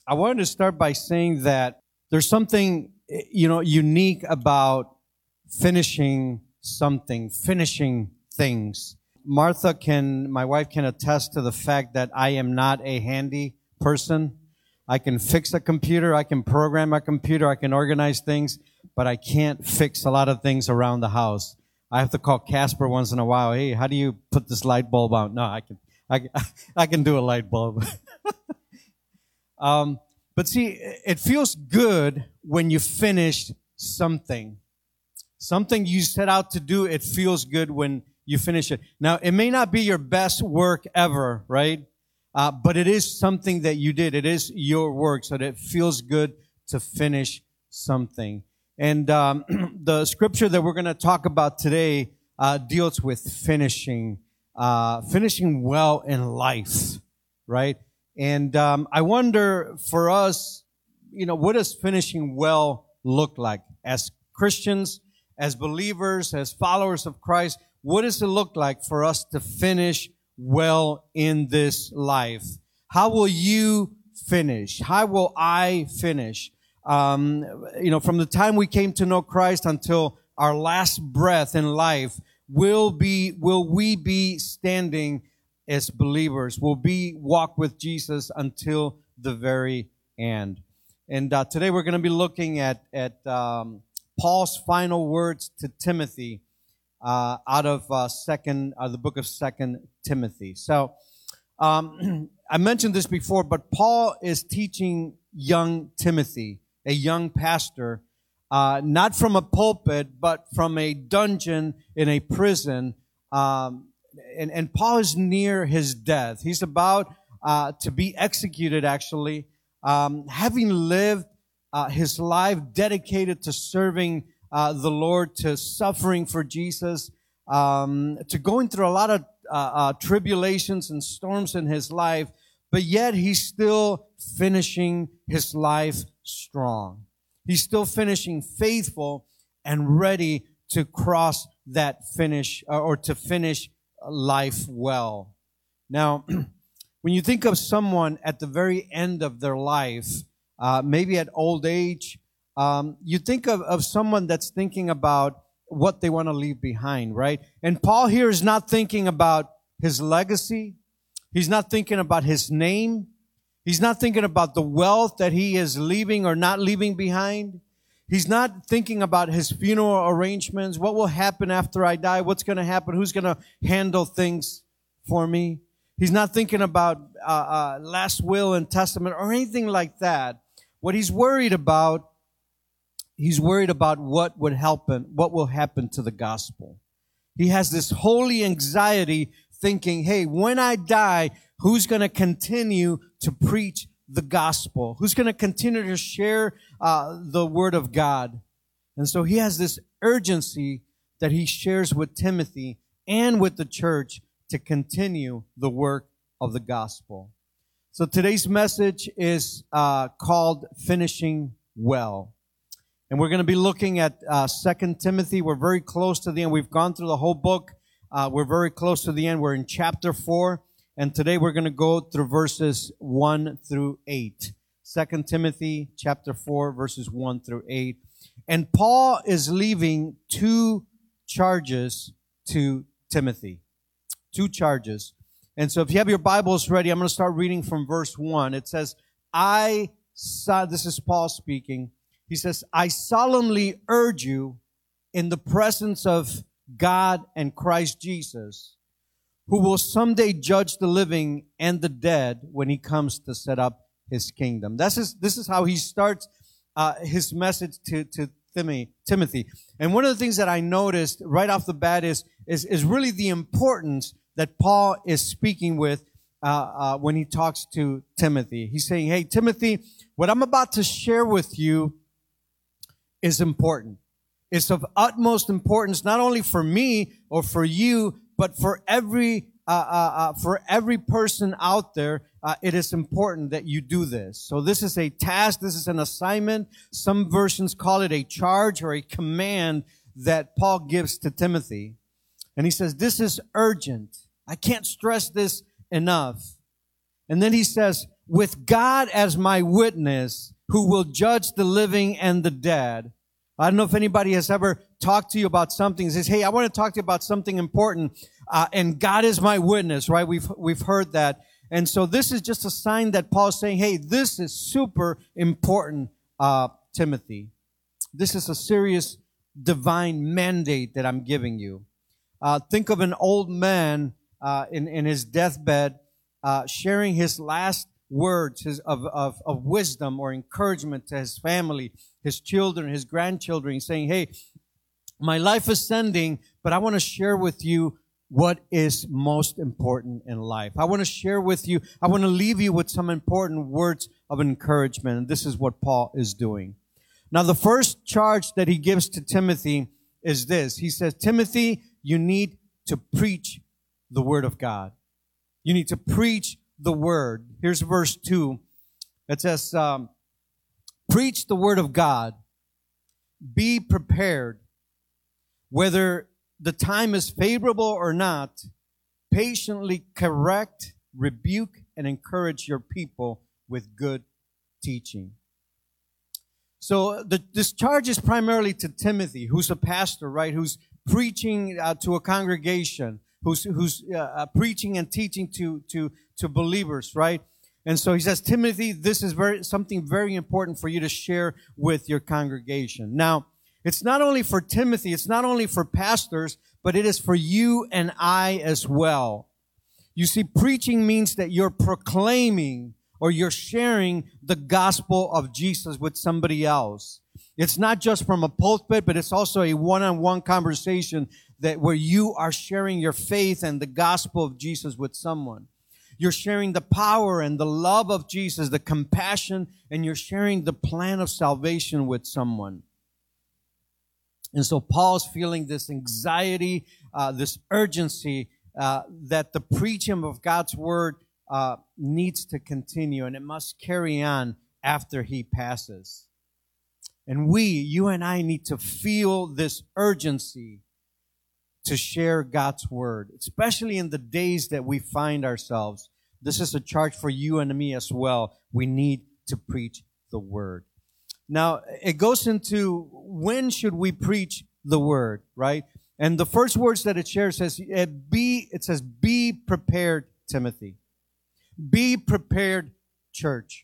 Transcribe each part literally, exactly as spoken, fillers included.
I wanted to start by saying that there's something, you know, unique about finishing something, finishing things. Martha can, my wife can attest to the fact that I am not a handy person. I can fix a computer, I can program a computer, I can organize things, but I can't fix a lot of things around the house. I have to call Casper once in a while. Hey, how do you put this light bulb out? No, I can, I, I can do a light bulb. um, but see, it feels good when you finish something. Something you set out to do, it feels good when you finish it. Now, it may not be your best work ever, right? Uh, but it is something that you did. It is your work, so that it feels good to finish something. And um, the scripture that we're going to talk about today uh, deals with finishing, uh, finishing well in life, right? And um, I wonder for us, you know, what does finishing well look like as Christians, as believers, as followers of Christ? What does it look like for us to finish well in this life? How will you finish? How will I finish? Um, you know, from the time we came to know Christ until our last breath in life, will be, will we be standing as believers? Will we walk with Jesus until the very end? And uh, today we're going to be looking at at um, Paul's final words to Timothy uh, out of uh, second, uh, the book of Second Timothy. So um, I mentioned this before, but Paul is teaching young Timothy, a young pastor, uh, not from a pulpit, but from a dungeon in a prison. Um, and, and Paul is near his death. He's about uh, to be executed, actually, um, having lived uh, his life dedicated to serving uh, the Lord, to suffering for Jesus, um, to going through a lot of uh, uh, tribulations and storms in his life. But yet he's still finishing his life strong. He's still finishing faithful and ready to cross that finish or to finish life well. Now, when you think of someone at the very end of their life, uh, maybe at old age, um, you think of, of someone that's thinking about what they want to leave behind, right? And Paul here is not thinking about his legacy. He's not thinking about his name. He's not thinking about the wealth that he is leaving or not leaving behind. He's not thinking about his funeral arrangements. What will happen after I die? What's going to happen? Who's going to handle things for me? He's not thinking about uh, uh, last will and testament or anything like that. What he's worried about, he's worried about what would happen, what will happen to the gospel. He has this holy anxiety thinking, hey, when I die, who's going to continue to preach the gospel? Who's going to continue to share uh, the word of God? And so he has this urgency that he shares with Timothy and with the church to continue the work of the gospel. So today's message is uh, called Finishing Well. And we're going to be looking at uh, Second Timothy. We're very close to the end. We've gone through the whole book. Uh, we're very close to the end. We're in chapter four. And today we're going to go through verses one through eight. Second Timothy chapter four, verses one through eight. And Paul is leaving two charges to Timothy. Two charges. And so if you have your Bibles ready, I'm going to start reading from verse one. It says, I saw, this is Paul speaking. He says, I solemnly urge you in the presence of God and Christ Jesus, who will someday judge the living and the dead when he comes to set up his kingdom. This is, this is how he starts uh, his message to, to Timothy. And one of the things that I noticed right off the bat is, is, is really the importance that Paul is speaking with uh, uh, when he talks to Timothy. He's saying, hey, Timothy, what I'm about to share with you is important. It's of utmost importance, not only for me or for you, but for every uh, uh, uh, for every person out there. Uh, it is important that you do this. So this is a task. This is an assignment. Some versions call it a charge or a command that Paul gives to Timothy. And he says, this is urgent. I can't stress this enough. And then he says, with God as my witness, who will judge the living and the dead. I don't know if anybody has ever talked to you about something and says, hey, I want to talk to you about something important, uh, and God is my witness, right? We've, we've heard that. And so this is just a sign that Paul's saying, hey, this is super important, uh, Timothy. This is a serious divine mandate that I'm giving you. Uh, think of an old man uh, in, in his deathbed uh, sharing his last words his, of, of, of wisdom or encouragement to his family, his children, his grandchildren, saying, hey, my life is ending, but I want to share with you what is most important in life. I want to share with you, I want to leave you with some important words of encouragement, and this is what Paul is doing. Now, the first charge that he gives to Timothy is this. He says, Timothy, you need to preach the word of God. You need to preach the word. Here's verse two. It says, um, preach the word of God. Be prepared. Whether the time is favorable or not, patiently correct, rebuke, and encourage your people with good teaching. So the, this charge is primarily to Timothy, who's a pastor, right? Who's preaching uh, to a congregation, who's who's uh, preaching and teaching to to to believers, right? And so he says, Timothy, this is very something very important for you to share with your congregation. Now, it's not only for Timothy, it's not only for pastors, but it is for you and I as well. You see, preaching means that you're proclaiming or you're sharing the gospel of Jesus with somebody else. It's not just from a pulpit, but it's also a one-on-one conversation that where you are sharing your faith and the gospel of Jesus with someone. You're sharing the power and the love of Jesus, the compassion, and you're sharing the plan of salvation with someone. And so Paul's feeling this anxiety, uh, this urgency, uh, that the preaching of God's word uh, needs to continue, and it must carry on after he passes. And we, you and I, need to feel this urgency to share God's word, especially in the days that we find ourselves. This is a charge for you and me as well. We need to preach the word. Now, it goes into when should we preach the word, right? And the first words that it shares says, it, be, it says, be prepared, Timothy. Be prepared, church.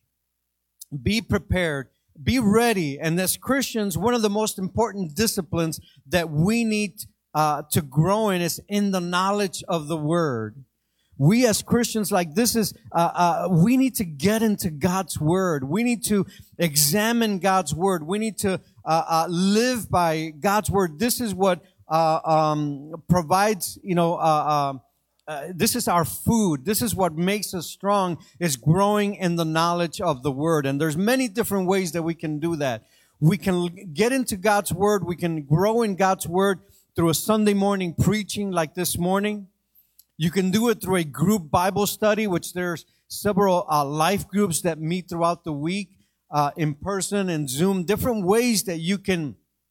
Be prepared. Be ready. And as Christians, one of the most important disciplines that we need uh, to grow in is in the knowledge of the word. We as Christians, like this is, uh, uh, we need to get into God's word. We need to examine God's word. We need to uh, uh, live by God's word. This is what uh, um, provides, you know, uh, uh, uh, this is our food. This is what makes us strong, is growing in the knowledge of the word. And there's many different ways that we can do that. We can get into God's word. We can grow in God's word through a Sunday morning preaching like this morning. You can do it through a group Bible study, which there's several uh, life groups that meet throughout the week, uh, in person and Zoom, different ways that you can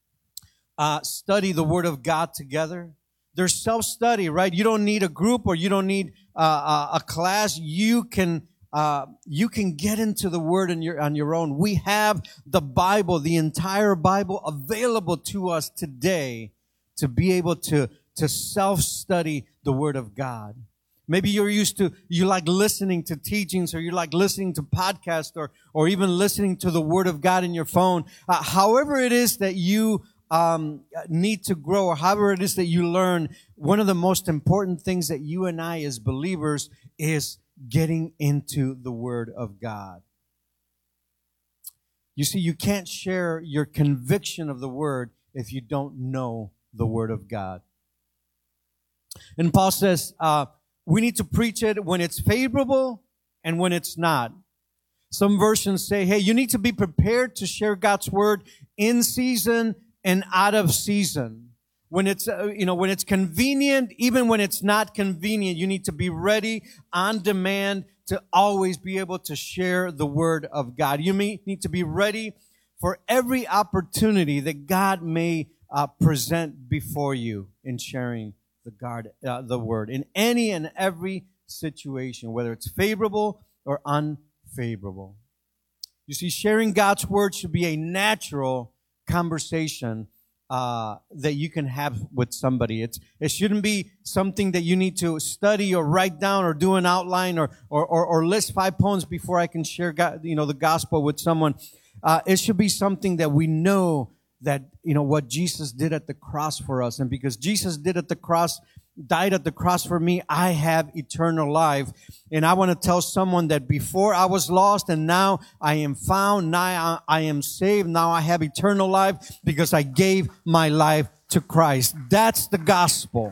uh, study the Word of God together. There's self-study, right? You don't need a group or you don't need uh, a class. You can uh, you can get into the Word on your, on your own. We have the Bible, the entire Bible available to us today to be able to to self-study the Word of God. Maybe you're used to, you like listening to teachings, or you like listening to podcasts, or, or even listening to the Word of God in your phone. Uh, however it is that you um, need to grow, or however it is that you learn, one of the most important things that you and I as believers is getting into the Word of God. You see, you can't share your conviction of the Word if you don't know the Word of God. And Paul says, uh, we need to preach it when it's favorable and when it's not. Some versions say, hey, you need to be prepared to share God's word in season and out of season. When it's, uh, you know, when it's convenient, even when it's not convenient, you need to be ready on demand to always be able to share the word of God. You may need to be ready for every opportunity that God may uh, present before you in sharing the God, uh, the word in any and every situation, whether it's favorable or favorable. You see, sharing God's word should be a natural conversation uh, that you can have with somebody. It's, it shouldn't be something that you need to study or write down or do an outline or, or, or, or list five poems before I can share God, you know, the gospel with someone. Uh, it should be something that we know that, you know, what Jesus did at the cross for us. And because Jesus did at the cross, died at the cross for me, I have eternal life. And I want to tell someone that before I was lost and now I am found, now I am saved, now I have eternal life because I gave my life to Christ. That's the gospel.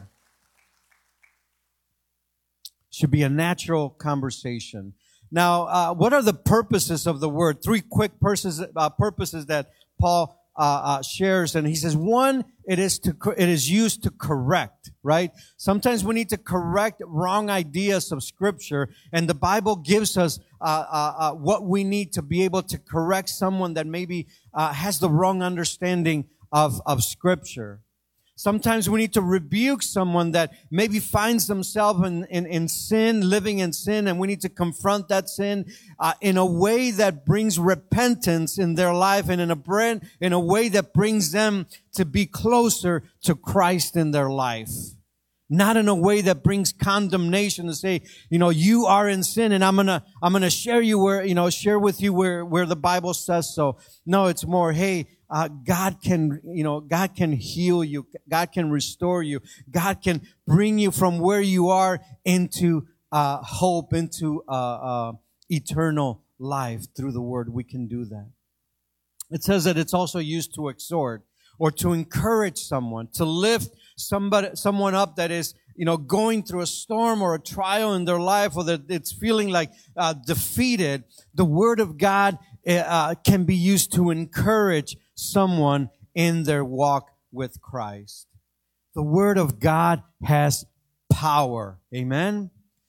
Should be a natural conversation. Now, uh, what are the purposes of the word? Three quick purposes, uh, purposes that Paul Uh, uh, shares, and he says, one, it is to, it is used to correct, right? Sometimes we need to correct wrong ideas of Scripture, and the Bible gives us uh, uh, uh, what we need to be able to correct someone that maybe uh, has the wrong understanding of, of Scripture. Sometimes we need to rebuke someone that maybe finds themselves in, in, in sin, living in sin, and we need to confront that sin uh, in a way that brings repentance in their life and in a brand, in a way that brings them to be closer to Christ in their life. Not in a way that brings condemnation to say, you know, you are in sin and I'm gonna, I'm gonna share you where, you know, share with you where, where the Bible says so. No, it's more, hey, Uh, God can, you know, God can heal you. God can restore you. God can bring you from where you are into uh, hope, into uh, uh, eternal life through the Word. We can do that. It says that it's also used to exhort or to encourage someone, to lift somebody, someone up that is, you know, going through a storm or a trial in their life, or that it's feeling like uh, defeated. The Word of God uh, can be used to encourage someone in their walk with Christ. The Word of God has power. Amen?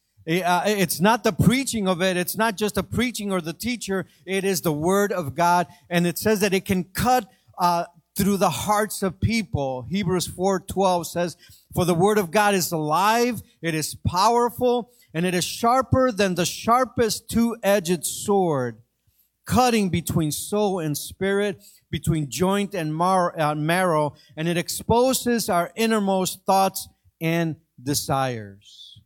It's not the preaching of it. It's not just the preaching or the teacher. It is the Word of God. And it says that it can cut uh, through the hearts of people. Hebrews four twelve says, for the Word of God is alive, it is powerful, and it is sharper than the sharpest two-edged sword, cutting between soul and spirit, between joint and mar- uh, marrow, and it exposes our innermost thoughts and desires.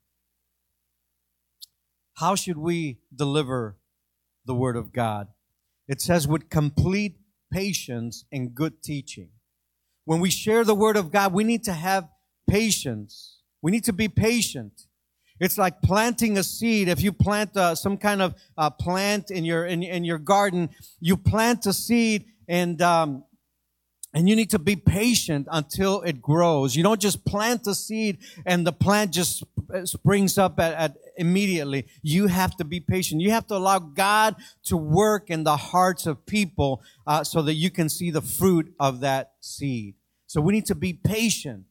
How should we deliver the Word of God? It says with complete patience and good teaching. When we share the Word of God, we need to have patience. We need to be patient. It's like planting a seed. If you plant uh, some kind of uh, plant in your in, in your garden, you plant a seed, and um, and you need to be patient until it grows. You don't just plant a seed and the plant just springs up at, at immediately. You have to be patient. You have to allow God to work in the hearts of people uh, so that you can see the fruit of that seed. So we need to be patient.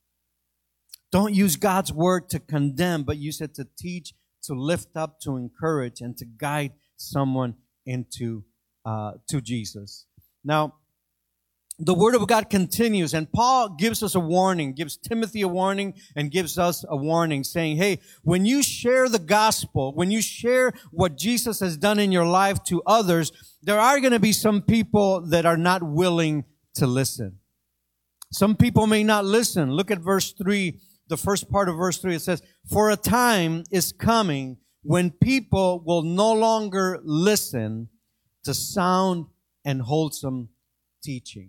Don't use God's word to condemn, but use it to teach, to lift up, to encourage, and to guide someone into uh, to Jesus. Now, the Word of God continues, and Paul gives us a warning, gives Timothy a warning, and gives us a warning, saying, hey, when you share the gospel, when you share what Jesus has done in your life to others, there are going to be some people that are not willing to listen. Some people may not listen. Look at verse three, the first part of verse three. It says, for a time is coming when people will no longer listen to sound and wholesome teaching.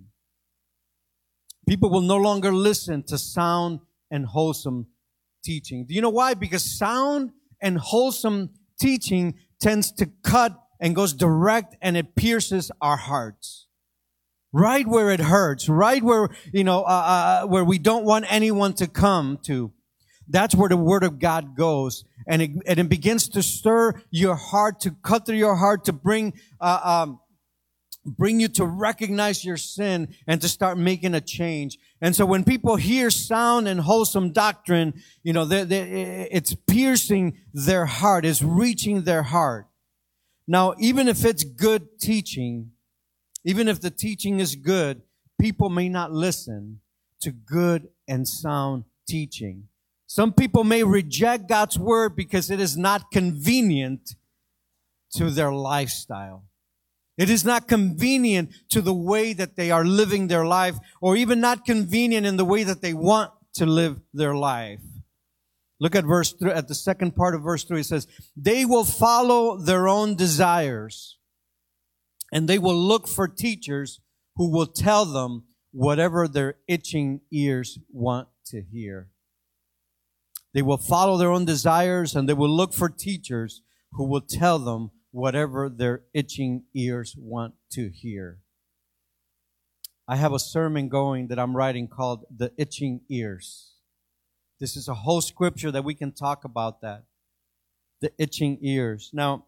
People will no longer listen to sound and wholesome teaching. Do you know why? Because sound and wholesome teaching tends to cut and goes direct, and it pierces our hearts. Right where it hurts, right where, you know, uh, uh, where we don't want anyone to come to. That's where the Word of God goes. And it, and it begins to stir your heart, to cut through your heart, to bring, uh, um, bring you to recognize your sin and to start making a change. And so when people hear sound and wholesome doctrine, you know, they, they, it's piercing their heart, it's reaching their heart. Now, even if it's good teaching, even if the teaching is good, people may not listen to good and sound teaching. Some people may reject God's word because it is not convenient to their lifestyle. It is not convenient to the way that they are living their life, or even not convenient in the way that they want to live their life. Look at verse three, at the second part of verse three. It says, they will follow their own desires, and they will look for teachers who will tell them whatever their itching ears want to hear. They will follow their own desires, and they will look for teachers who will tell them whatever their itching ears want to hear. I have a sermon going that I'm writing called The Itching Ears. This is a whole scripture that we can talk about that. The itching ears. Now,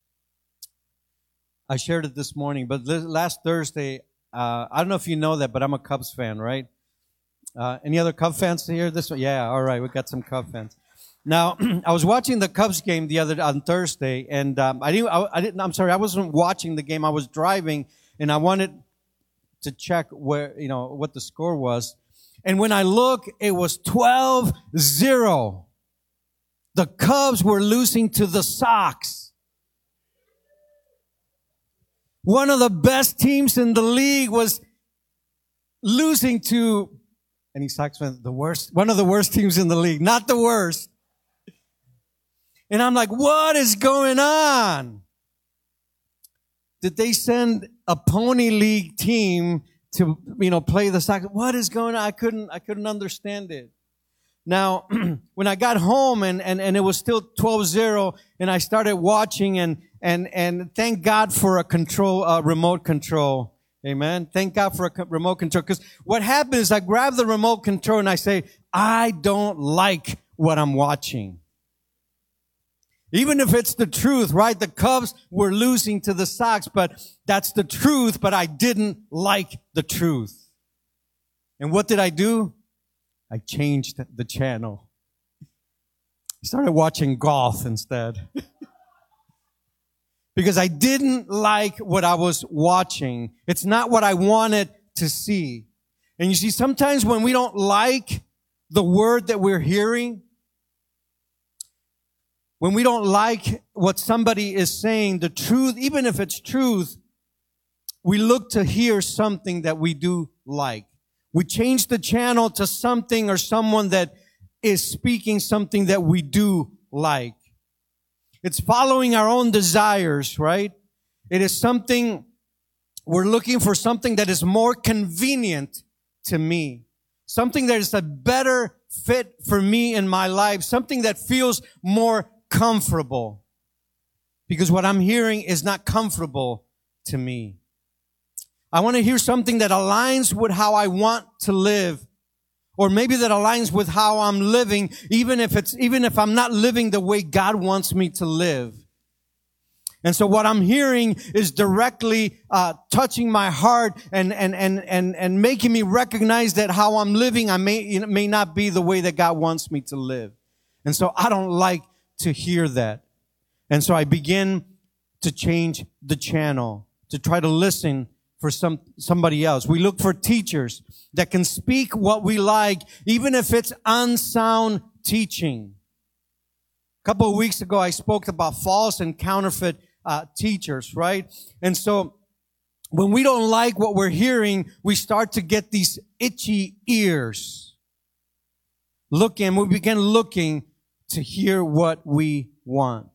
I shared it this morning, but last Thursday, uh, I don't know if you know that, but I'm a Cubs fan, right? Uh, any other Cubs fans here? This one? Yeah, all right, we got some Cubs fans. Now, I was watching the Cubs game the other on Thursday, and um, I didn't. I, I didn't. I'm sorry, I wasn't watching the game. I was driving, and I wanted to check where you know what the score was. And when I look, it was twelve zero. The Cubs were losing to the Sox. One of the best teams in the league was losing to, any Sox fans, the worst, one of the worst teams in the league, not the worst. And I'm like, what is going on? Did they send a pony league team to, you know, play the Sox? What is going on? I couldn't, I couldn't understand it. Now, when I got home and, and, and it was still twelve zero and I started watching and, and, and thank God for a control, uh, remote control. Amen. Thank God for a co- remote control. Because what happens is I grab the remote control and I say, I don't like what I'm watching. Even if it's the truth, right? The Cubs were losing to the Sox, but that's the truth, but I didn't like the truth. And what did I do? I changed the channel. I started watching golf instead. Because I didn't like what I was watching. It's not what I wanted to see. And you see, sometimes when we don't like the word that we're hearing, when we don't like what somebody is saying, the truth, even if it's truth, we look to hear something that we do like. We change the channel to something or someone that is speaking something that we do like. It's following our own desires, right? It is something, we're looking for something that is more convenient to me. Something that is a better fit for me in my life. Something that feels more comfortable. Because what I'm hearing is not comfortable to me. I want to hear something that aligns with how I want to live. Or maybe that aligns with how I'm living, even if it's, even if I'm not living the way God wants me to live. And so what I'm hearing is directly, uh, touching my heart and, and, and, and, and making me recognize that how I'm living, I may, it may not be the way that God wants me to live. And so I don't like to hear that. And so I begin to change the channel, to try to listen for some, somebody else. We look for teachers that can speak what we like, even if it's unsound teaching. A couple of weeks ago, I spoke about false and counterfeit uh, teachers, right? And so when we don't like what we're hearing, we start to get these itchy ears. Looking, we begin looking to hear what we want.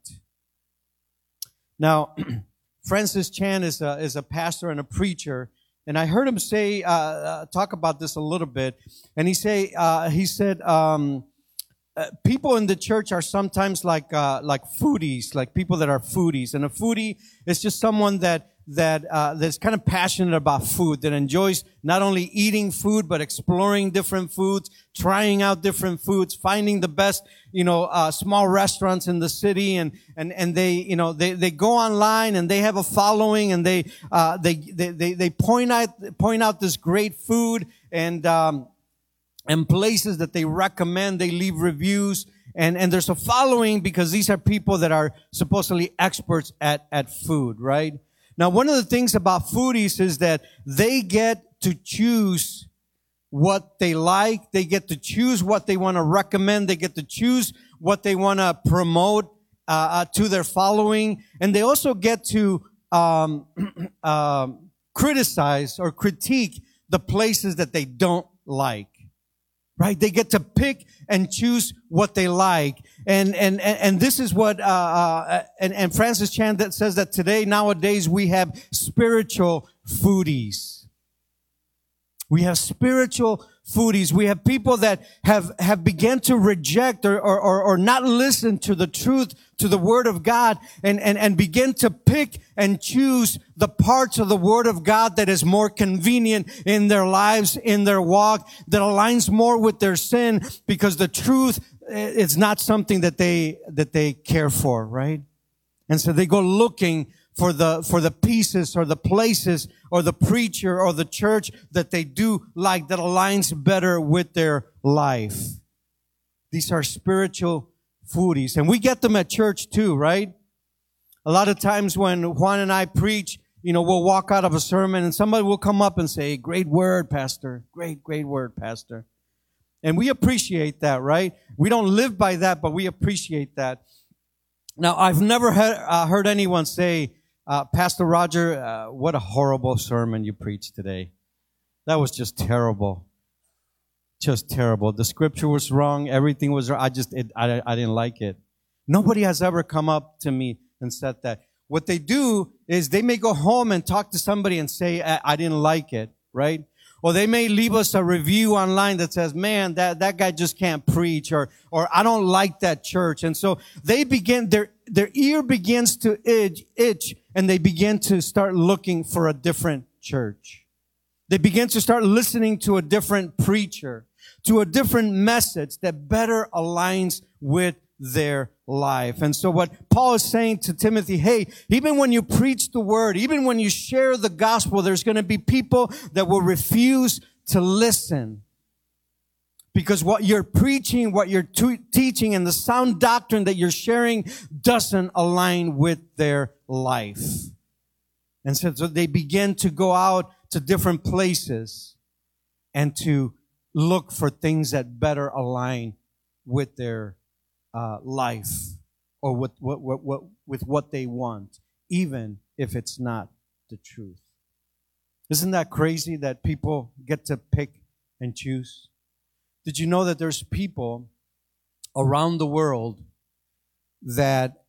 Now, Francis Chan is a, is a pastor and a preacher, and I heard him say, uh, uh, talk about this a little bit, and he say, uh, he said, um, uh, people in the church are sometimes like, uh, like foodies, like people that are foodies, and a foodie is just someone that, that, uh, that's kind of passionate about food, that enjoys not only eating food, but exploring different foods, trying out different foods, finding the best, you know, uh, small restaurants in the city, and, and, and they, you know, they, they go online and they have a following, and they, uh, they, they, they, they point out, point out this great food and, um, and places that they recommend. They leave reviews, and, and there's a following because these are people that are supposedly experts at, at food, right? Now, one of the things about foodies is that they get to choose what they like. They get to choose what they want to recommend. They get to choose what they want to promote uh, to their following, and they also get to um, uh, criticize or critique the places that they don't like. Right? They get to pick and choose what they like. And, and, and, and this is what, uh, uh, and, and Francis Chan that says that today, nowadays, we have spiritual foodies. We have spiritual foodies. We have people that have, have begun to reject or, or, or, or not listen to the truth, to the Word of God, and, and, and begin to pick and choose the parts of the Word of God that is more convenient in their lives, in their walk, that aligns more with their sin, because the truth is not something that they, that they care for, right? And so they go looking for the, for the pieces or the places or the preacher or the church that they do like, that aligns better with their life. These are spiritual foodies. And we get them at church too, right? A lot of times when Juan and I preach, you know, we'll walk out of a sermon and somebody will come up and say, "Great word, Pastor. Great, great word, Pastor." And we appreciate that, right? We don't live by that, but we appreciate that. Now, I've never heard, uh, heard anyone say, uh, "Pastor Roger, uh, what a horrible sermon you preached today. That was just terrible. Just terrible. The scripture was wrong. Everything was wrong. I just, it, I, I didn't like it." Nobody has ever come up to me and said that. What they do is they may go home and talk to somebody and say, I, I didn't like it, right? Or they may leave us a review online that says, "Man, that, that guy just can't preach," or, or "I don't like that church." And so they begin, their, their ear begins to itch, itch, and they begin to start looking for a different church. They begin to start listening to a different preacher, to a different message that better aligns with their life. And so what Paul is saying to Timothy, hey, even when you preach the word, even when you share the gospel, there's going to be people that will refuse to listen. Because what you're preaching, what you're t- teaching, and the sound doctrine that you're sharing doesn't align with their life. And so, so they begin to go out to different places and to look for things that better align with their uh, life or with what, what, what, with what they want, even if it's not the truth. Isn't that crazy that people get to pick and choose? Did you know that there's people around the world that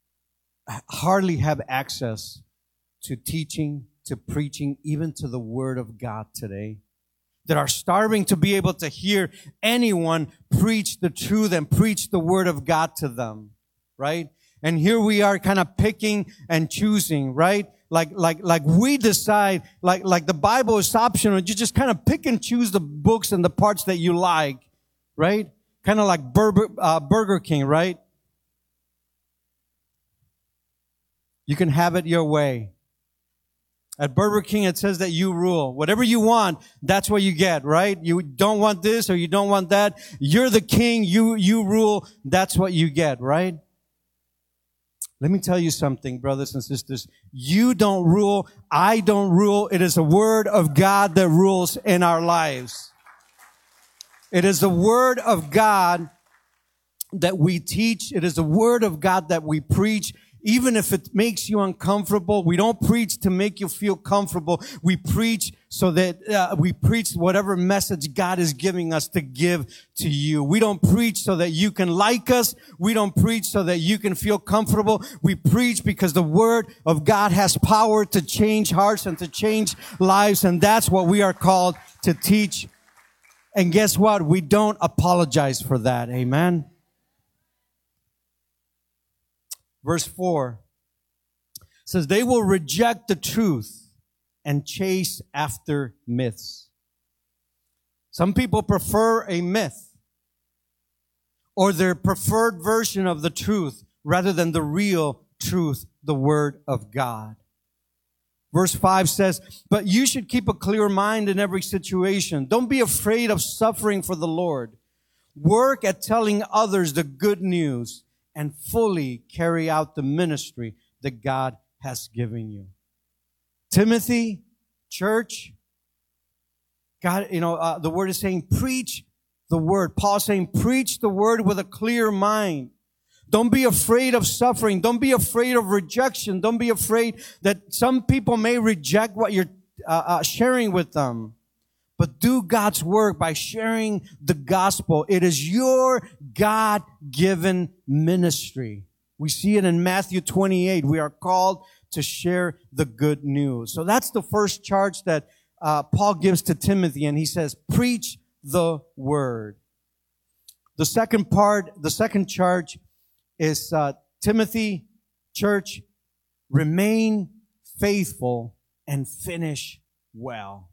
hardly have access to teaching, to preaching, even to the Word of God today? That are starving to be able to hear anyone preach the truth and preach the Word of God to them, right? And here we are kind of picking and choosing, right? Like, like, like we decide, like, like the Bible is optional. You just kind of pick and choose the books and the parts that you like, right? Kind of like Burger, uh, Burger King, right? You can have it your way. At Burger King, it says that you rule. Whatever you want, that's what you get, right? You don't want this or you don't want that. You're the king. You, you rule. That's what you get, right? Let me tell you something, brothers and sisters. You don't rule. I don't rule. It is the Word of God that rules in our lives. It is the Word of God that we teach. It is the Word of God that we preach. Even if it makes you uncomfortable, we don't preach to make you feel comfortable. We preach so that uh, we preach whatever message God is giving us to give to you. We don't preach so that you can like us. We don't preach so that you can feel comfortable. We preach because the Word of God has power to change hearts and to change lives, and that's what we are called to teach. And guess what? We don't apologize for that. Amen. Verse four says, they will reject the truth and chase after myths. Some people prefer a myth or their preferred version of the truth rather than the real truth, the Word of God. Verse five says, but you should keep a clear mind in every situation. Don't be afraid of suffering for the Lord. Work at telling others the good news and fully carry out the ministry that God has given you. Timothy, church, God, you know, uh, the Word is saying, preach the Word. Paul's saying, preach the Word with a clear mind. Don't be afraid of suffering. Don't be afraid of rejection. Don't be afraid that some people may reject what you're uh, uh, sharing with them. But do God's work by sharing the gospel. It is your God-given ministry. We see it in Matthew twenty-eight. We are called to share the good news. So that's the first charge that uh, Paul gives to Timothy, and he says, preach the word. The second part, the second charge is uh, Timothy, church, remain faithful and finish well.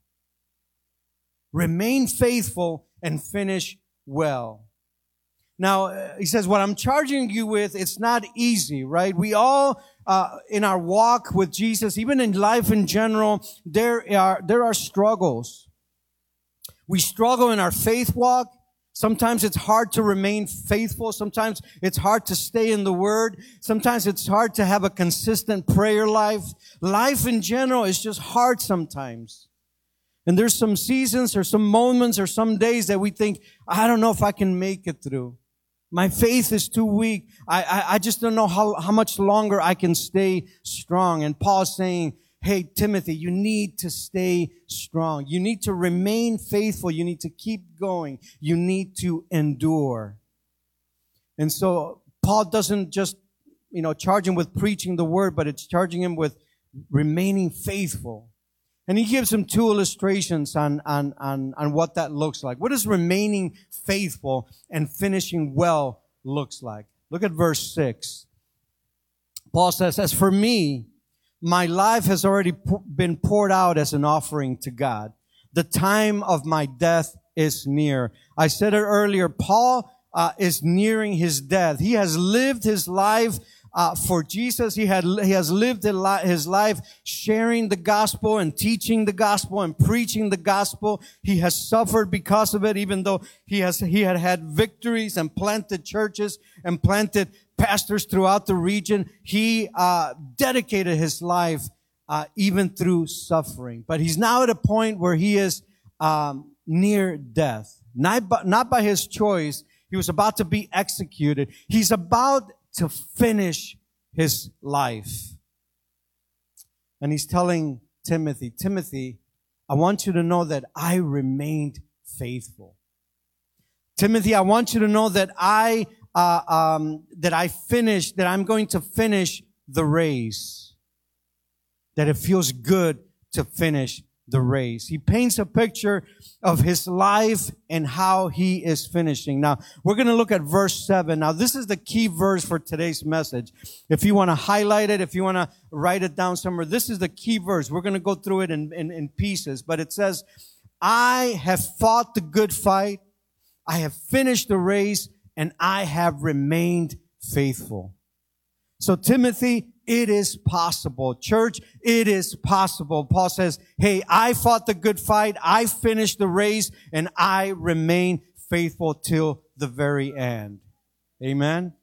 Remain faithful and finish well. Now, uh, he says, what I'm charging you with, it's not easy, right? We all, uh, in our walk with Jesus, even in life in general, there are, there are struggles. We struggle in our faith walk. Sometimes it's hard to remain faithful. Sometimes it's hard to stay in the Word. Sometimes it's hard to have a consistent prayer life. Life in general is just hard sometimes. And there's some seasons or some moments or some days that we think, I don't know if I can make it through. My faith is too weak. I, I, I just don't know how, how much longer I can stay strong. And Paul's saying, hey, Timothy, you need to stay strong. You need to remain faithful. You need to keep going. You need to endure. And so Paul doesn't just, you know, charge him with preaching the word, but it's charging him with remaining faithful. And he gives him two illustrations on, on, on, on what that looks like. What does remaining faithful and finishing well looks like? Look at verse six. Paul says, as for me, my life has already been poured out as an offering to God. The time of my death is near. I said it earlier, Paul uh, is nearing his death. He has lived his life Uh, for Jesus. He had, he has lived his life sharing the gospel and teaching the gospel and preaching the gospel. He has suffered because of it, even though he has, he had had victories and planted churches and planted pastors throughout the region. He, uh, dedicated his life, uh, even through suffering. But he's now at a point where he is, um, near death. Not by, not by his choice. He was about to be executed. He's about to finish his life. And he's telling Timothy, Timothy, I want you to know that I remained faithful. Timothy, I want you to know that I, uh, um, that I finished, that I'm going to finish the race. That it feels good to finish the race. He paints a picture of his life and how he is finishing. Now, we're going to look at verse seven. Now, this is the key verse for today's message. If you want to highlight it, if you want to write it down somewhere, this is the key verse. We're going to go through it in, in, in pieces, but it says, I have fought the good fight. I have finished the race, and I have remained faithful. So, Timothy, it is possible. Church, it is possible. Paul says, hey, I fought the good fight. I finished the race, and I remain faithful till the very end. Amen.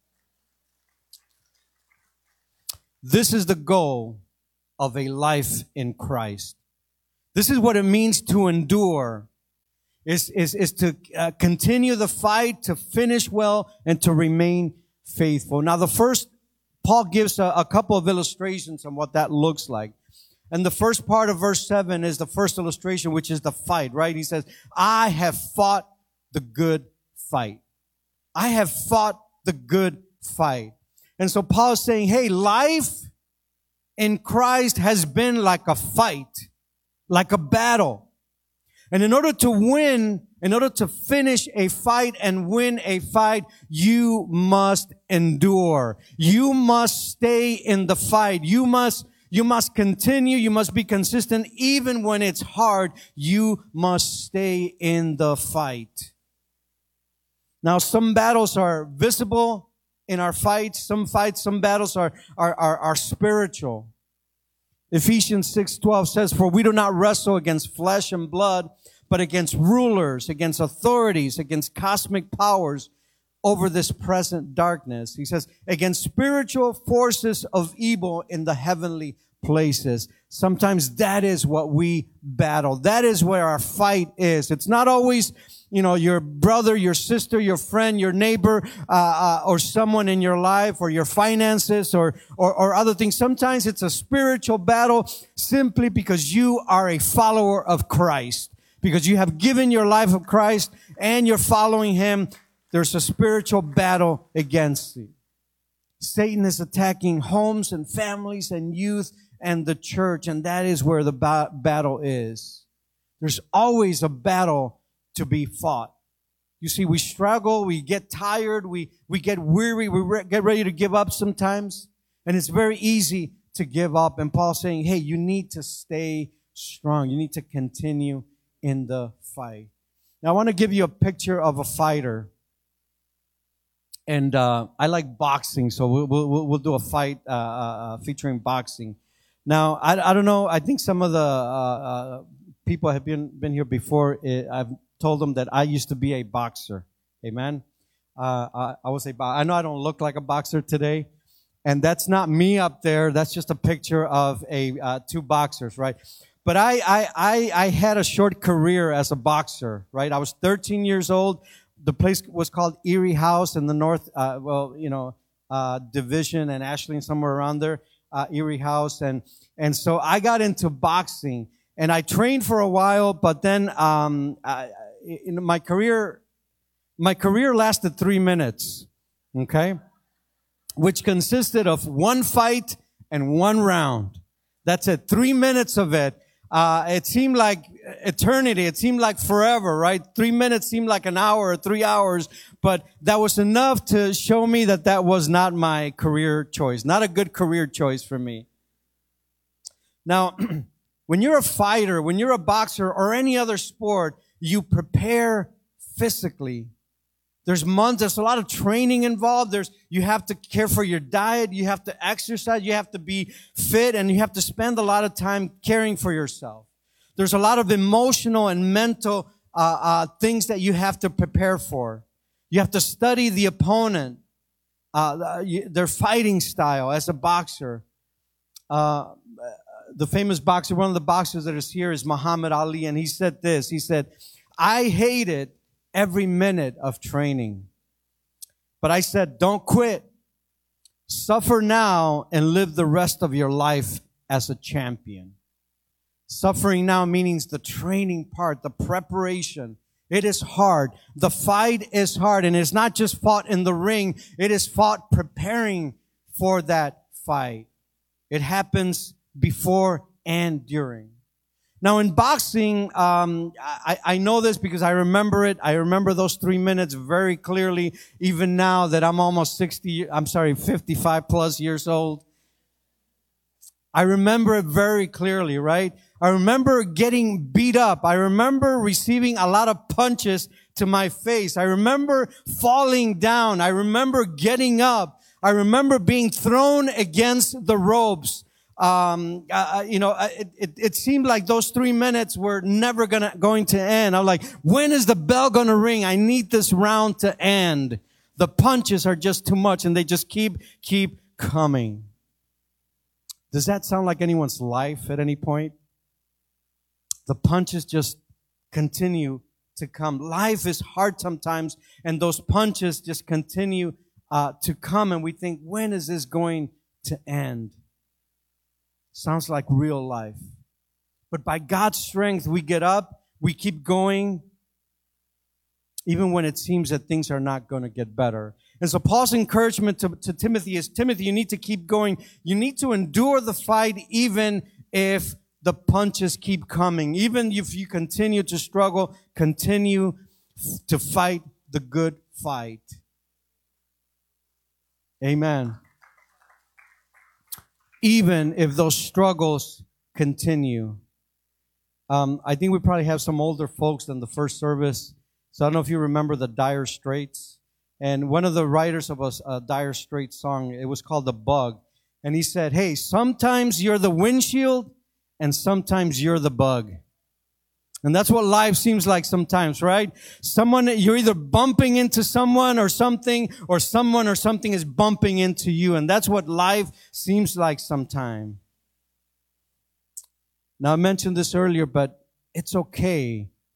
This is the goal of a life in Christ. This is what it means to endure. Is, is, is to uh, continue the fight, to finish well, and to remain faithful. Now, the first Paul gives a, a couple of illustrations on what that looks like. And the first part of verse seven is the first illustration, which is the fight, right? He says, I have fought the good fight. I have fought the good fight. And so Paul is saying, hey, life in Christ has been like a fight, like a battle. And in order to win, in order to finish a fight and win a fight, you must endure. You must stay in the fight. You must, you must continue. You must be consistent. Even when it's hard, you must stay in the fight. Now, some battles are visible in our fights. Some fights, some battles are, are, are, are spiritual. Ephesians six twelve says, for we do not wrestle against flesh and blood, but against rulers, against authorities, against cosmic powers over this present darkness. He says, against spiritual forces of evil in the heavenly places. Sometimes that is what we battle. That is where our fight is. It's not always you know, your brother, your sister, your friend, your neighbor, uh, uh, or someone in your life, or your finances, or, or, or other things. Sometimes it's a spiritual battle simply because you are a follower of Christ. Because you have given your life of Christ and you're following Him. There's a spiritual battle against you. Satan is attacking homes and families and youth and the church, and that is where the ba- battle is. There's always a battle to be fought. You see, we struggle, we get tired, we, we get weary, we re- get ready to give up sometimes. And it's very easy to give up. And Paul's saying, hey, you need to stay strong. You need to continue in the fight. Now, I want to give you a picture of a fighter. And uh, I like boxing, so we'll, we'll, we'll do a fight uh, uh, featuring boxing. Now, I, I don't know, I think some of the uh, uh, people have been, been here before. I've told them that I used to be a boxer. Amen. Uh, I, I was a bo- I know I don't look like a boxer today, and that's not me up there. That's just a picture of a uh, two boxers, right? But I, I I I had a short career as a boxer, right? I was thirteen years old. The place was called Erie House in the North, uh, well, you know, uh, Division and Ashland, somewhere around there, uh, Erie House, and and so I got into boxing, and I trained for a while, but then um, I, in my career, my career lasted three minutes, okay, which consisted of one fight and one round. That's it, three minutes of it. Uh, it seemed like eternity. It seemed like forever, right? Three minutes seemed like an hour or three hours, but that was enough to show me that that was not my career choice, not a good career choice for me. Now, when you're a fighter, when you're a boxer or any other sport, you prepare physically. There's months, there's a lot of training involved. There's, you have to care for your diet. You have to exercise. You have to be fit, and you have to spend a lot of time caring for yourself. There's a lot of emotional and mental uh, uh, things that you have to prepare for. You have to study the opponent, uh, their fighting style as a boxer. Uh, the famous boxer, one of the boxers that is here is Muhammad Ali, and he said this. He said, I hated every minute of training. But I said, don't quit. Suffer now and live the rest of your life as a champion. Suffering now means the training part, the preparation. It is hard. The fight is hard, and it's not just fought in the ring. It is fought preparing for that fight. It happens before and during. Now, in boxing, um, I, I know this because I remember it. I remember those three minutes very clearly, even now that I'm almost sixty, I'm sorry, fifty-five plus years old. I remember it very clearly, right? I remember getting beat up. I remember receiving a lot of punches to my face. I remember falling down. I remember getting up. I remember being thrown against the ropes. Um, uh, you know, it, it, it seemed like those three minutes were never gonna, going to end. I'm like, when is the bell gonna ring? I need this round to end. The punches are just too much, and they just keep, keep coming. Does that sound like anyone's life at any point? The punches just continue to come. Life is hard sometimes, and those punches just continue, uh, to come, and we think, when is this going to end? Sounds like real life. But by God's strength, we get up, we keep going, even when it seems that things are not going to get better. And so Paul's encouragement to, to Timothy is, Timothy, you need to keep going. You need to endure the fight even if the punches keep coming. Even if you continue to struggle, continue to fight the good fight. Amen. Even if those struggles continue. Um, I think we probably have some older folks than the first service. So I don't know if you remember the Dire Straits. And one of the writers of a, a Dire Straits song, it was called The Bug. And he said, hey, sometimes you're the windshield and sometimes you're the bug. And that's what life seems like sometimes, right? Someone, you're either bumping into someone or something, or someone or something is bumping into you. And that's what life seems like sometimes. Now, I mentioned this earlier, but it's okay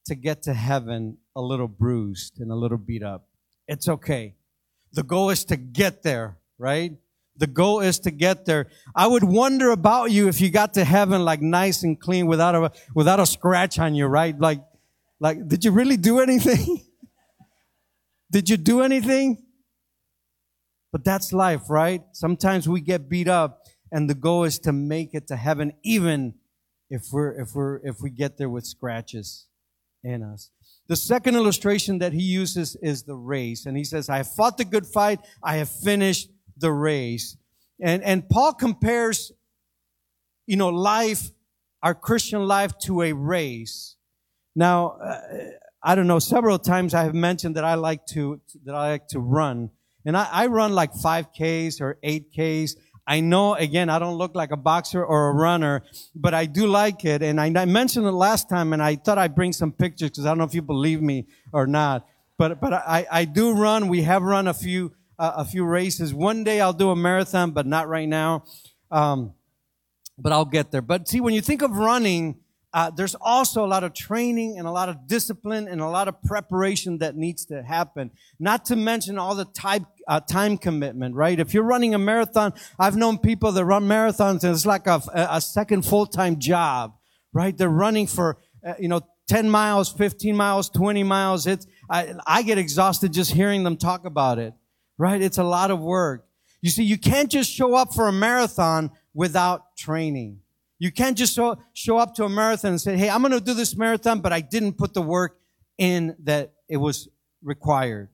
to get to heaven a little bruised and a little beat up. It's okay. The goal is to get there, right? The goal is to get there. I would wonder about you if you got to heaven like nice and clean without a, without a scratch on you, right? Like, like, did you really do anything? Did you do anything? But that's life, right? Sometimes we get beat up, and the goal is to make it to heaven, even if we're, if we're, if we get there with scratches in us. The second illustration that he uses is the race. And he says, I have fought the good fight. I have finished the race. And, and Paul compares, you know, life, our Christian life, to a race. Now, uh, I don't know, several times I have mentioned that I like to, that I like to run. And I, I run like five Ks or eight Ks. I know, again, I don't look like a boxer or a runner, but I do like it. And I, I mentioned it last time, and I thought I'd bring some pictures because I don't know if you believe me or not. But but I, I do run. We have run a few uh, a few races. One day I'll do a marathon, but not right now. Um, but I'll get there. But see, when you think of running, uh, there's also a lot of training and a lot of discipline and a lot of preparation that needs to happen. Not to mention all the type, uh, time commitment, right? If you're running a marathon, I've known people that run marathons and it's like a, a second full-time job, right? They're running for, uh, you know, ten miles, fifteen miles, twenty miles. It's, I, I get exhausted just hearing them talk about it, right? It's a lot of work. You see, you can't just show up for a marathon without training. You can't just show, show up to a marathon and say, hey, I'm going to do this marathon, but I didn't put the work in that it was required.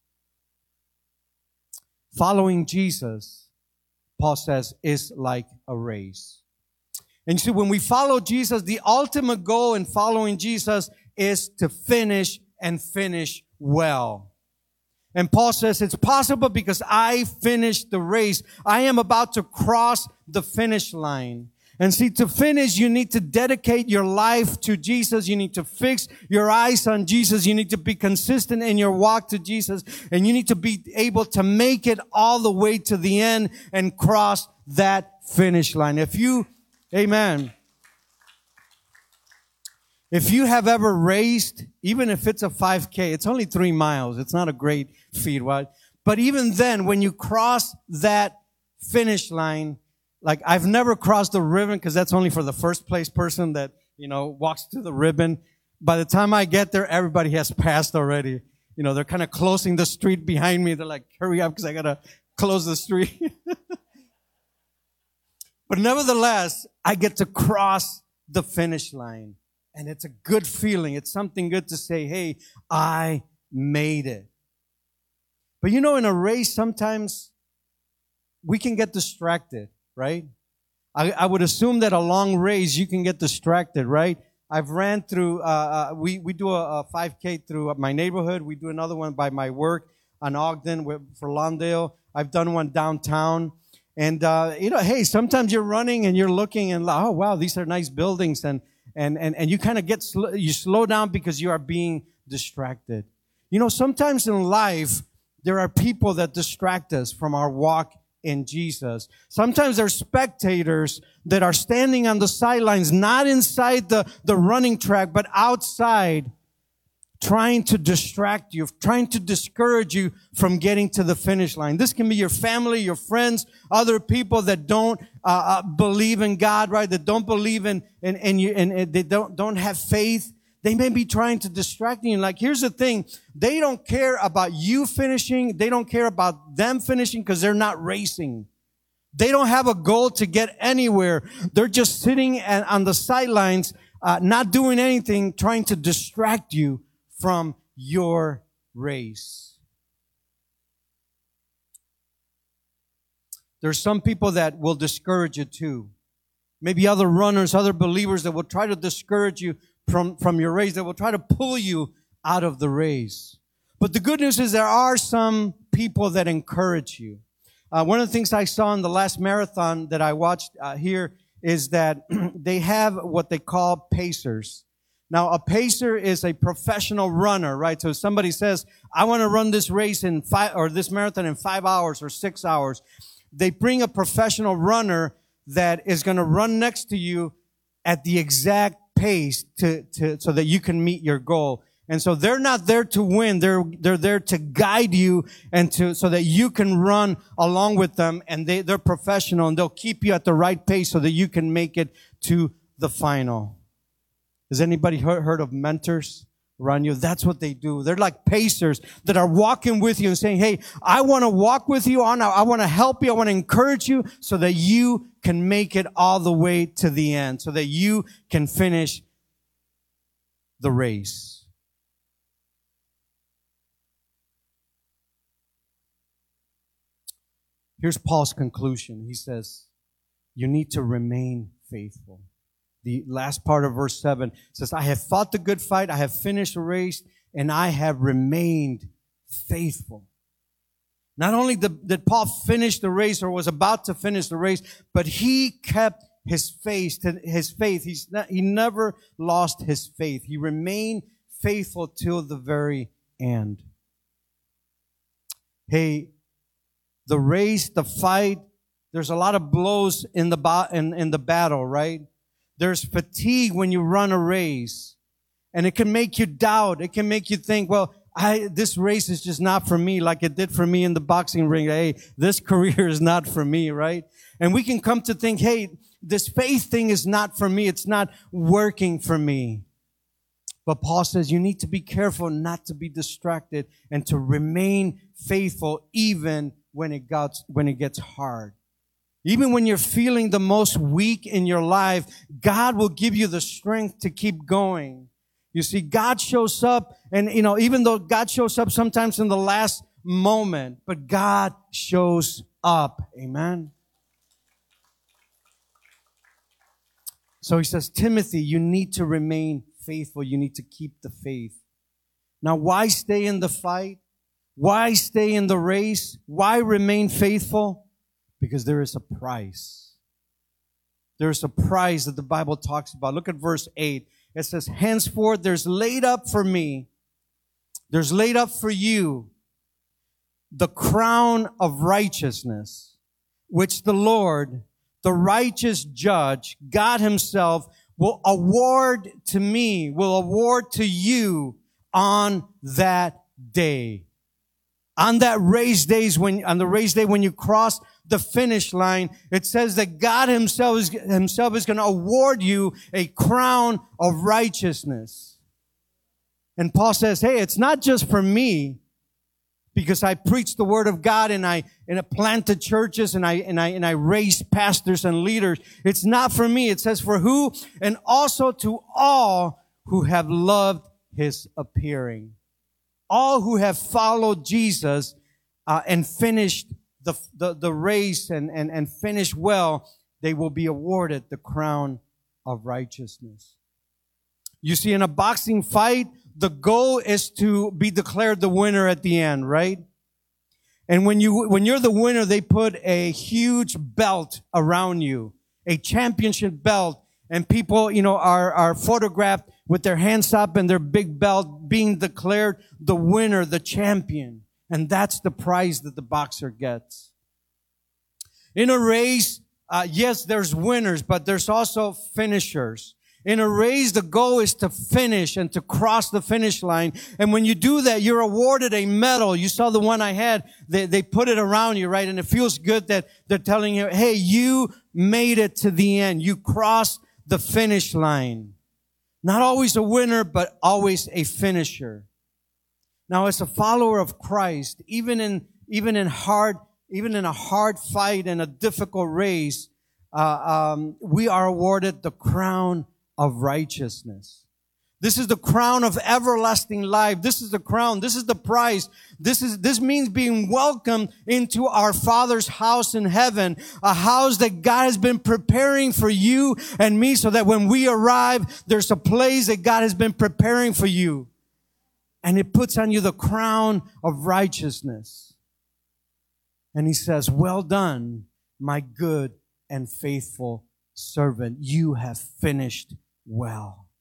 Following Jesus, Paul says, is like a race. And you see, when we follow Jesus, the ultimate goal in following Jesus is to finish and finish well. And Paul says, it's possible because I finished the race. I am about to cross the finish line. And see, to finish, you need to dedicate your life to Jesus. You need to fix your eyes on Jesus. You need to be consistent in your walk to Jesus. And you need to be able to make it all the way to the end and cross that finish line. If you, amen. If you have ever raced, even if it's a five K, it's only three miles. It's not a great feat, right? But even then, when you cross that finish line, like, I've never crossed the ribbon because that's only for the first place person that, you know, walks to the ribbon. By the time I get there, everybody has passed already. You know, they're kind of closing the street behind me. They're like, hurry up because I got to close the street. But nevertheless, I get to cross the finish line. And it's a good feeling. It's something good to say, hey, I made it. But you know, in a race, sometimes we can get distracted. Right? I, I would assume that a long race, you can get distracted, right? I've ran through, uh, uh we, we do a, a five K through my neighborhood. We do another one by my work on Ogden with, for Lawndale. I've done one downtown. And, uh, you know, hey, sometimes you're running and you're looking and, oh, wow, these are nice buildings. And, and, and, and you kind of get, sl- you slow down because you are being distracted. You know, sometimes in life, there are people that distract us from our walk in Jesus. Sometimes there's spectators that are standing on the sidelines, not inside the, the running track, but outside, trying to distract you, trying to discourage you from getting to the finish line. This can be your family, your friends, other people that don't uh, uh, believe in God, right? That don't believe in, in, in you, and, and they don't, don't have faith. They may be trying to distract you. Like, here's the thing. They don't care about you finishing. They don't care about them finishing because they're not racing. They don't have a goal to get anywhere. They're just sitting at, on the sidelines, uh, not doing anything, trying to distract you from your race. There's some people that will discourage you too. Maybe other runners, other believers that will try to discourage you from, from your race, that will try to pull you out of the race. But the good news is there are some people that encourage you. Uh, one of the things I saw in the last marathon that I watched uh, here is that they have what they call pacers. Now, a pacer is a professional runner, right? So if somebody says, I want to run this race in five, or this marathon in five hours or six hours, they bring a professional runner that is going to run next to you at the exact pace to, to, so that you can meet your goal. And so they're not there to win. They're, they're there to guide you and to, so that you can run along with them. And they, they're professional and they'll keep you at the right pace so that you can make it to the final. Has anybody heard, heard of mentors around you? That's what they do. They're like pacers that are walking with you and saying, hey, I want to walk with you on. I want to help you. I want to encourage you so that you can make it all the way to the end, so that you can finish the race. Here's Paul's conclusion. He says, you need to remain faithful. The last part of verse seven says, I have fought the good fight, I have finished the race, and I have remained faithful. Not only did, did Paul finish the race or was about to finish the race, but he kept his faith. His faith. He's not, he never lost his faith. He remained faithful till the very end. Hey, the race, the fight, there's a lot of blows in the ba- in, in the battle, right? There's fatigue when you run a race. And it can make you doubt. It can make you think, well, I, this race is just not for me, like it did for me in the boxing ring. Hey, this career is not for me, right? And we can come to think, hey, this faith thing is not for me. It's not working for me. But Paul says you need to be careful not to be distracted and to remain faithful even when it gets, when it gets hard. Even when you're feeling the most weak in your life, God will give you the strength to keep going. You see, God shows up, and, you know, even though God shows up sometimes in the last moment, but God shows up. Amen. So he says, Timothy, you need to remain faithful. You need to keep the faith. Now, why stay in the fight? Why stay in the race? Why remain faithful? Because there is a price. There is a price that the Bible talks about. Look at verse eight. It says, henceforth there's laid up for me, there's laid up for you the crown of righteousness, which the Lord, the righteous judge, God himself, will award to me, will award to you on that day. On that race days, when, on the race day when you cross the finish line, it says that God himself is, himself is going to award you a crown of righteousness. And Paul says, hey, it's not just for me, because I preach the word of God and I, and I planted churches and I, and I, and I raised pastors and leaders. It's not for me. It says for who? And also to all who have loved his appearing. All who have followed Jesus uh, and finished the, the, the race and, and, and finished well, they will be awarded the crown of righteousness. You see, in a boxing fight, the goal is to be declared the winner at the end, right? And when you, when you're the winner, they put a huge belt around you, a championship belt, and people, you know, are, are photographed with their hands up and their big belt being declared the winner, the champion. And that's the prize that the boxer gets. In a race, uh, yes, there's winners, but there's also finishers. In a race, the goal is to finish and to cross the finish line. And when you do that, you're awarded a medal. You saw the one I had. They, they put it around you, right? And it feels good that they're telling you, hey, you made it to the end. You crossed the finish line. Not always a winner, but always a finisher. Now, as a follower of Christ, even in, even in hard, even in a hard fight and a difficult race, uh, um, we are awarded the crown of righteousness. This is the crown of everlasting life. This is the crown. This is the prize. This is, this means being welcomed into our Father's house in heaven, a house that God has been preparing for you and me so that when we arrive, there's a place that God has been preparing for you. And it puts on you the crown of righteousness. And he says, well done, my good and faithful servant. You have finished well.